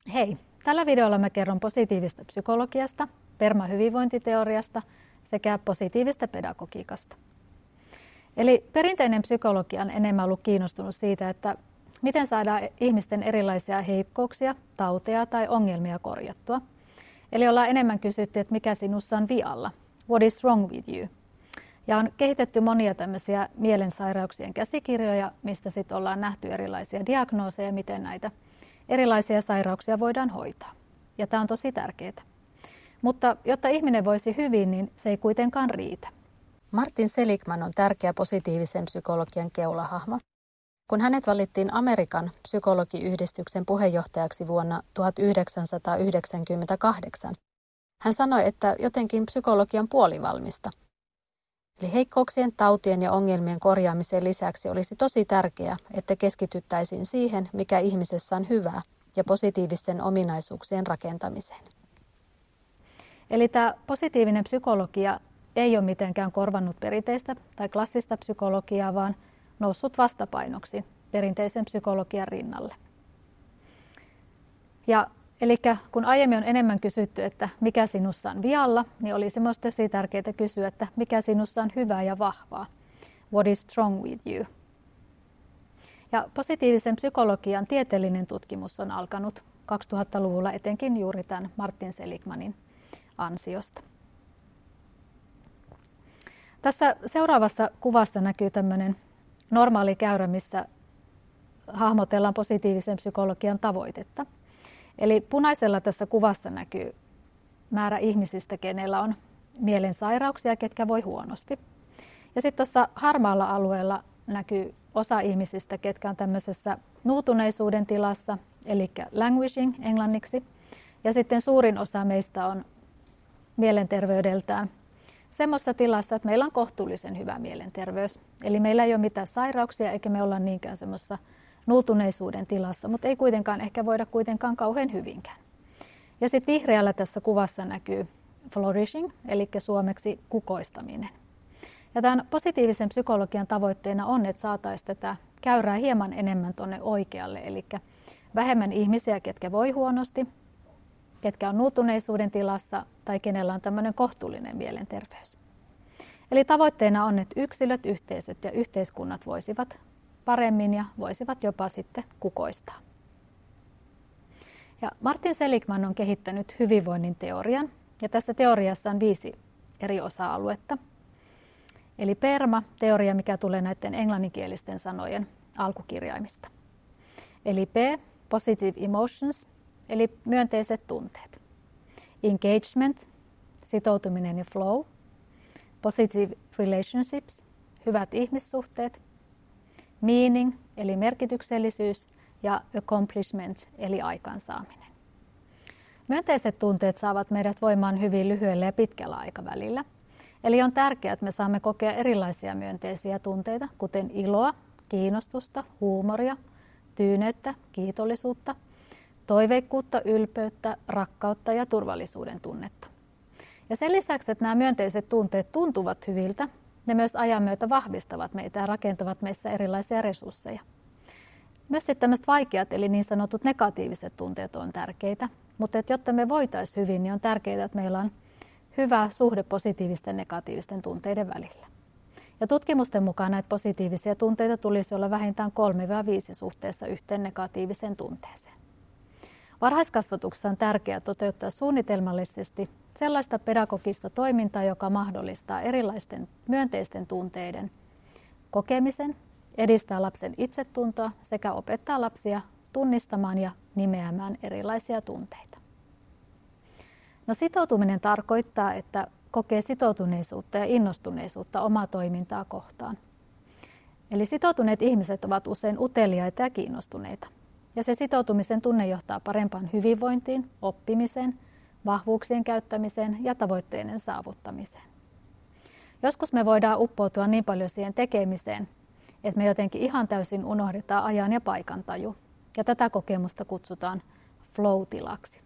Hei! Tällä videolla mä kerron positiivista psykologiasta, PERMA-hyvinvointiteoriasta sekä positiivista pedagogiikasta. Eli perinteinen psykologia on enemmän ollut kiinnostunut siitä, että miten saadaan ihmisten erilaisia heikkouksia, tauteja tai ongelmia korjattua. Eli ollaan enemmän kysytty, että mikä sinussa on vialla, what is wrong with you? Ja on kehitetty monia tämmöisiä mielensairauksien käsikirjoja, mistä sitten ollaan nähty erilaisia diagnooseja, miten näitä erilaisia sairauksia voidaan hoitaa. Ja tämä on tosi tärkeää. Mutta jotta ihminen voisi hyvin, niin se ei kuitenkaan riitä. Martin Seligman on tärkeä positiivisen psykologian keulahahmo. Kun hänet valittiin Amerikan psykologiyhdistyksen puheenjohtajaksi vuonna 1998, hän sanoi, että jotenkin psykologian puolivalmista. Eli heikkouksien, tautien ja ongelmien korjaamisen lisäksi olisi tosi tärkeää, että keskityttäisiin siihen, mikä ihmisessä on hyvää ja positiivisten ominaisuuksien rakentamiseen. Eli tämä positiivinen psykologia ei ole mitenkään korvannut perinteistä tai klassista psykologiaa, vaan noussut vastapainoksi perinteisen psykologian rinnalle. Eli kun aiemmin on enemmän kysytty, että mikä sinussa on vialla, niin olisi myös tosi tärkeää kysyä, että mikä sinussa on hyvää ja vahvaa. What is strong with you? Ja positiivisen psykologian tieteellinen tutkimus on alkanut 2000-luvulla etenkin juuri tämän Martin Seligmanin ansiosta. Tässä seuraavassa kuvassa näkyy tämmöinen normaali käyrä, missä hahmotellaan positiivisen psykologian tavoitetta. Eli punaisella tässä kuvassa näkyy määrä ihmisistä, kenellä on mielensairauksia, ketkä voi huonosti. Ja sitten tuossa harmaalla alueella näkyy osa ihmisistä, ketkä on tämmöisessä nuutuneisuuden tilassa, eli languishing englanniksi. Ja sitten suurin osa meistä on mielenterveydeltään semmoisessa tilassa, että meillä on kohtuullisen hyvä mielenterveys. Eli meillä ei ole mitään sairauksia, eikä me olla niinkään semmoisessa nuutuneisuuden tilassa, mutta ei kuitenkaan ehkä voida kuitenkaan kauhean hyvinkään. Ja sitten vihreällä tässä kuvassa näkyy flourishing, eli suomeksi kukoistaminen. Ja tämän positiivisen psykologian tavoitteena on, että saataisiin tätä käyrää hieman enemmän tuonne oikealle, eli vähemmän ihmisiä, ketkä voi huonosti, ketkä on nuutuneisuuden tilassa tai kenellä on tämmöinen kohtuullinen mielenterveys. Eli tavoitteena on, että yksilöt, yhteisöt ja yhteiskunnat voisivat paremmin ja voisivat jopa sitten kukoistaa. Ja Martin Seligman on kehittänyt hyvinvoinnin teorian, ja tässä teoriassa on 5 eri osa-aluetta. Eli PERMA, teoria, mikä tulee näiden englanninkielisten sanojen alkukirjaimista. Eli P, positive emotions, eli myönteiset tunteet. Engagement, sitoutuminen ja flow. Positive relationships, hyvät ihmissuhteet. Meaning, eli merkityksellisyys, ja accomplishment, eli aikaansaaminen. Myönteiset tunteet saavat meidät voimaan hyvin lyhyellä ja pitkällä aikavälillä. Eli on tärkeää, että me saamme kokea erilaisia myönteisiä tunteita, kuten iloa, kiinnostusta, huumoria, tyyneyttä, kiitollisuutta, toiveikkuutta, ylpeyttä, rakkautta ja turvallisuuden tunnetta. Ja sen lisäksi, että nämä myönteiset tunteet tuntuvat hyviltä, ne myös ajan myötä vahvistavat meitä ja rakentavat meissä erilaisia resursseja. Myös sitten tämmöiset vaikeat, eli niin sanotut negatiiviset tunteet on tärkeitä, mutta jotta me voitaisiin hyvin, niin on tärkeää, että meillä on hyvä suhde positiivisten ja negatiivisten tunteiden välillä. Ja tutkimusten mukaan näitä positiivisia tunteita tulisi olla vähintään 3-5 suhteessa yhteen negatiiviseen tunteeseen. Varhaiskasvatuksessa on tärkeää toteuttaa suunnitelmallisesti sellaista pedagogista toimintaa, joka mahdollistaa erilaisten myönteisten tunteiden kokemisen, edistää lapsen itsetuntoa sekä opettaa lapsia tunnistamaan ja nimeämään erilaisia tunteita. No, sitoutuminen tarkoittaa, että kokee sitoutuneisuutta ja innostuneisuutta omaa toimintaa kohtaan. Eli sitoutuneet ihmiset ovat usein uteliaita ja kiinnostuneita. Ja se sitoutumisen tunne johtaa parempaan hyvinvointiin, oppimiseen, vahvuuksien käyttämiseen ja tavoitteiden saavuttamiseen. Joskus me voidaan uppoutua niin paljon siihen tekemiseen, että me jotenkin ihan täysin unohdetaan ajan ja paikan taju. Ja tätä kokemusta kutsutaan flow-tilaksi.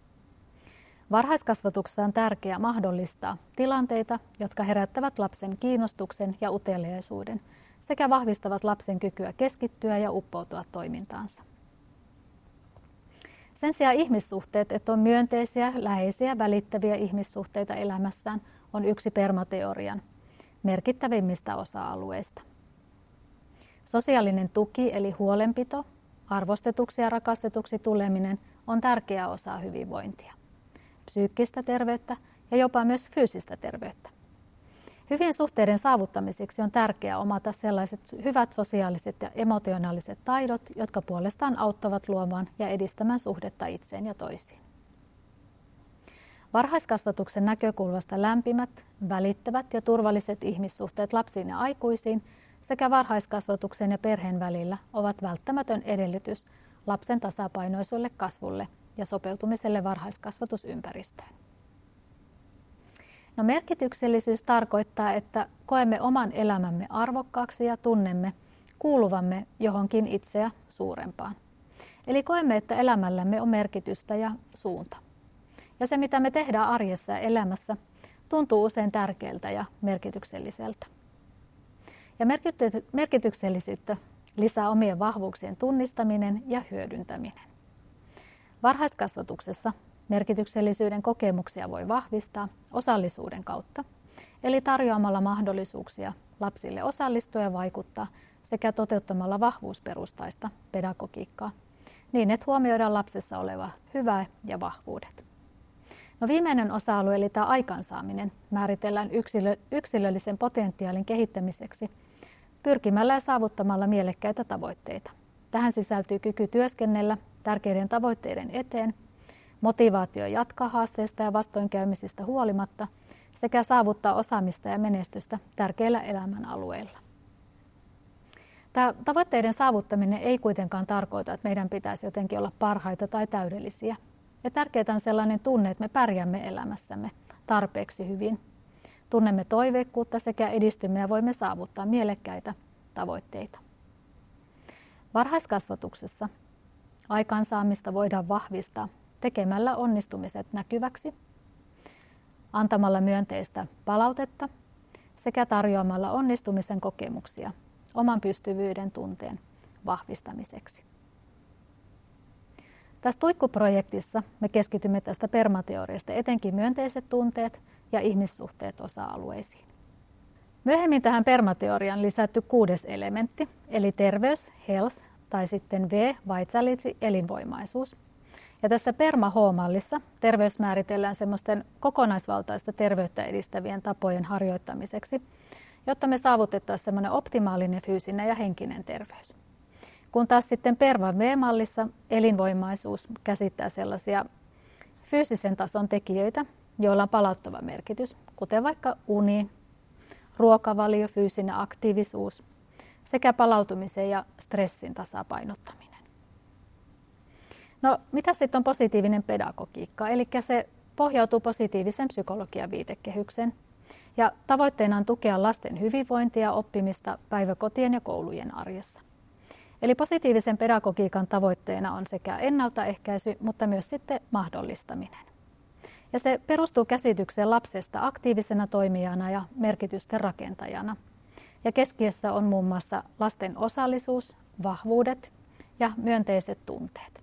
Varhaiskasvatuksessa on tärkeää mahdollistaa tilanteita, jotka herättävät lapsen kiinnostuksen ja uteliaisuuden sekä vahvistavat lapsen kykyä keskittyä ja uppoutua toimintaansa. Sen sijaan ihmissuhteet, että on myönteisiä, läheisiä, välittäviä ihmissuhteita elämässään, on yksi permateorian merkittävimmistä osa-alueista. Sosiaalinen tuki eli huolenpito, arvostetuksi ja rakastetuksi tuleminen on tärkeä osa hyvinvointia, psyykkistä terveyttä ja jopa myös fyysistä terveyttä. Hyvien suhteiden saavuttamiseksi on tärkeää omata sellaiset hyvät sosiaaliset ja emotionaaliset taidot, jotka puolestaan auttavat luomaan ja edistämään suhdetta itseen ja toisiin. Varhaiskasvatuksen näkökulmasta lämpimät, välittävät ja turvalliset ihmissuhteet lapsiin ja aikuisiin sekä varhaiskasvatuksen ja perheen välillä ovat välttämätön edellytys lapsen tasapainoisuudelle kasvulle ja sopeutumiselle varhaiskasvatusympäristöön. No, merkityksellisyys tarkoittaa, että koemme oman elämämme arvokkaaksi ja tunnemme kuuluvamme johonkin itseä suurempaan. Eli koemme, että elämällämme on merkitystä ja suunta. Ja se, mitä me tehdään arjessa ja elämässä, tuntuu usein tärkeältä ja merkitykselliseltä. Ja merkityksellisyyttä lisää omien vahvuuksien tunnistaminen ja hyödyntäminen. Varhaiskasvatuksessa merkityksellisyyden kokemuksia voi vahvistaa osallisuuden kautta, eli tarjoamalla mahdollisuuksia lapsille osallistua ja vaikuttaa sekä toteuttamalla vahvuusperustaista pedagogiikkaa, niin että huomioidaan lapsessa oleva hyvä ja vahvuudet. No, viimeinen osa-alue, eli tämä aikaansaaminen, määritellään yksilöllisen potentiaalin kehittämiseksi pyrkimällä ja saavuttamalla mielekkäitä tavoitteita. Tähän sisältyy kyky työskennellä tärkeiden tavoitteiden eteen, motivaatio jatkaa haasteista ja vastoinkäymisistä huolimatta sekä saavuttaa osaamista ja menestystä tärkeillä elämän alueilla. Tämä tavoitteiden saavuttaminen ei kuitenkaan tarkoita, että meidän pitäisi jotenkin olla parhaita tai täydellisiä. Ja tärkeää on sellainen tunne, että me pärjäämme elämässämme tarpeeksi hyvin. Tunnemme toiveikkuutta sekä edistymme ja voimme saavuttaa mielekkäitä tavoitteita. Varhaiskasvatuksessa aikaansaamista voidaan vahvistaa tekemällä onnistumiset näkyväksi, antamalla myönteistä palautetta sekä tarjoamalla onnistumisen kokemuksia oman pystyvyyden tunteen vahvistamiseksi. Tässä Tuikku-projektissa me keskitymme tästä permateoriasta etenkin myönteiset tunteet ja ihmissuhteet osa-alueisiin. Myöhemmin tähän permateoriaan lisätty 6. elementti, eli terveys, health, tai sitten V, vitality, elinvoimaisuus. Ja tässä PERMA-H-mallissa terveys määritellään semmoisten kokonaisvaltaista terveyttä edistävien tapojen harjoittamiseksi, jotta me saavutettaisiin semmoinen optimaalinen fyysinen ja henkinen terveys. Kun taas sitten PERMA V-mallissa elinvoimaisuus käsittää sellaisia fyysisen tason tekijöitä, joilla on palauttava merkitys, kuten vaikka uni, ruokavalio, fyysinen aktiivisuus sekä palautumisen ja stressin tasapainottaminen. No, mitä sitten on positiivinen pedagogiikka? Eli se pohjautuu positiivisen psykologian viitekehykseen ja tavoitteena on tukea lasten hyvinvointia ja oppimista päiväkotien ja koulujen arjessa. Eli positiivisen pedagogiikan tavoitteena on sekä ennaltaehkäisy, mutta myös sitten mahdollistaminen. Ja se perustuu käsitykseen lapsesta aktiivisena toimijana ja merkitysten rakentajana. Ja keskiössä on muun muassa lasten osallisuus, vahvuudet ja myönteiset tunteet.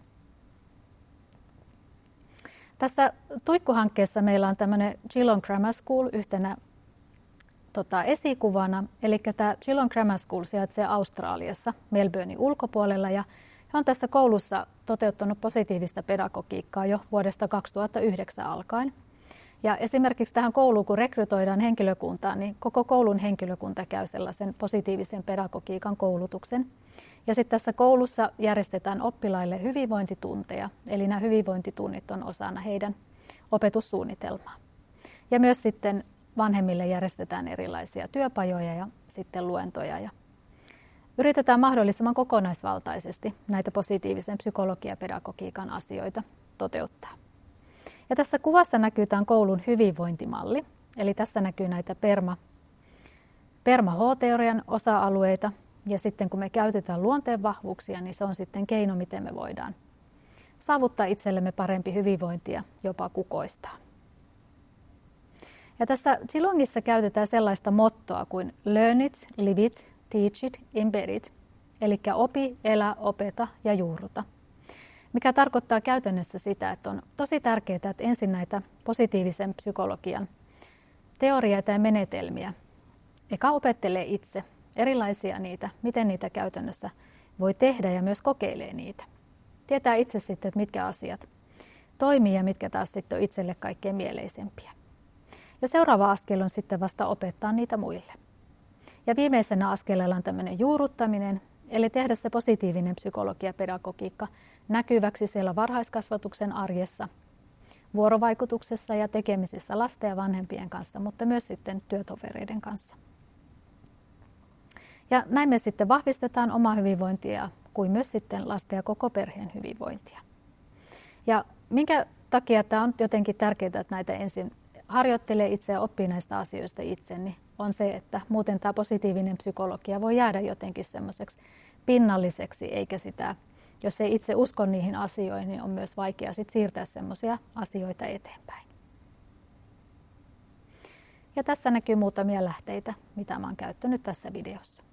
Tässä Tuikku-hankkeessa meillä on tämmöinen Geelong Grammar School yhtenä esikuvana. Eli tämä Geelong Grammar School sijaitsee Australiassa, Melbournein ulkopuolella, ja he on tässä koulussa toteuttanut positiivista pedagogiikkaa jo vuodesta 2009 alkaen. Ja esimerkiksi tähän kouluun, kun rekrytoidaan henkilökuntaa, niin koko koulun henkilökunta käy sellaisen positiivisen pedagogiikan koulutuksen. Ja sitten tässä koulussa järjestetään oppilaille hyvinvointitunteja, eli nämä hyvinvointitunnit on osana heidän opetussuunnitelmaa. Ja myös sitten vanhemmille järjestetään erilaisia työpajoja ja sitten luentoja. Ja yritetään mahdollisimman kokonaisvaltaisesti näitä positiivisen psykologian ja pedagogiikan asioita toteuttaa. Ja tässä kuvassa näkyy tämän koulun hyvinvointimalli, eli tässä näkyy näitä PERMA-H-teorian osa-alueita. Ja sitten kun me käytetään luonteen vahvuuksia, niin se on sitten keino, miten me voidaan saavuttaa itsellemme parempi hyvinvointi ja jopa kukoistaa. Ja tässä Geelongissa käytetään sellaista mottoa kuin learn it, live it, teach it, embed it, eli opi, elä, opeta ja juurruta. Mikä tarkoittaa käytännössä sitä, että on tosi tärkeää, että ensin näitä positiivisen psykologian teorioita ja menetelmiä eka opettelee itse erilaisia niitä, miten niitä käytännössä voi tehdä ja myös kokeilee niitä. Tietää itse sitten, että mitkä asiat toimii ja mitkä taas sitten on itselle kaikkein mieleisempiä. Ja seuraava askel on sitten vasta opettaa niitä muille. Ja viimeisenä askeleella on tämmöinen juurruttaminen, eli tehdä se positiivinen psykologia ja pedagogiikka näkyväksi siellä varhaiskasvatuksen arjessa, vuorovaikutuksessa ja tekemisissä lasten ja vanhempien kanssa, mutta myös sitten työtovereiden kanssa. Ja näin me sitten vahvistetaan omaa hyvinvointia kuin myös sitten lasten ja koko perheen hyvinvointia. Ja minkä takia tämä on jotenkin tärkeää, että näitä ensin harjoittelee itse ja oppii näistä asioista itse, niin on se, että muuten tämä positiivinen psykologia voi jäädä jotenkin semmoiseksi pinnalliseksi, eikä sitä, jos ei itse usko niihin asioihin, niin on myös vaikea sit siirtää semmoisia asioita eteenpäin. Ja tässä näkyy muutamia lähteitä, mitä mä oon käyttänyt tässä videossa.